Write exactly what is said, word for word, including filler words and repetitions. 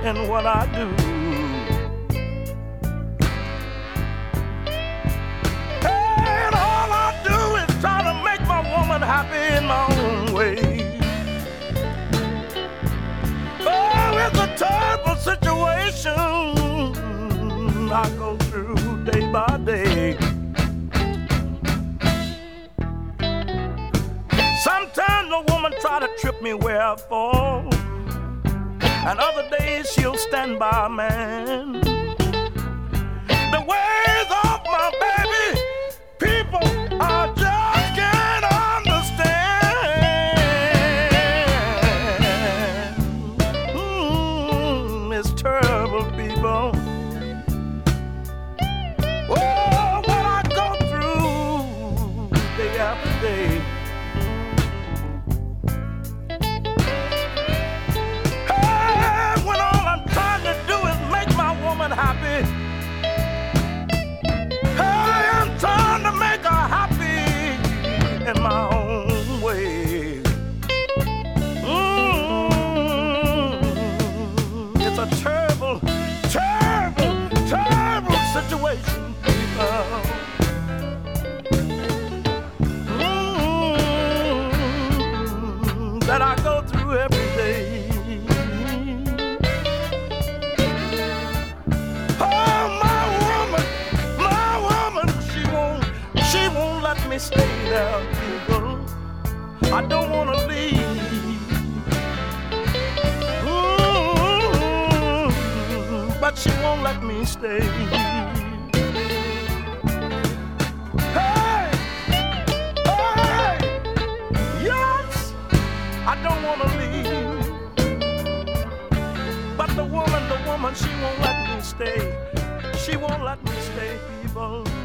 in what I do. And all I do is try to make my woman happy in my own way. Oh, it's a terrible situation I go through day by day. Sometimes a woman try to trip me where I fall, and other days she'll stand by a man. The ways of my baby, people I just can't understand. Mm, it's terrible, people. Oh, what I go through day after day. Happy. Hey, I'm trying to make her happy in my own way. Mm, it's a terrible, terrible, terrible situation, people. Mm, that I go through every day. Me stay there, people. I don't want to leave. Ooh, but she won't let me stay. Hey, hey, yes, I don't want to leave. But the woman, the woman, she won't let me stay. She won't let me stay, people.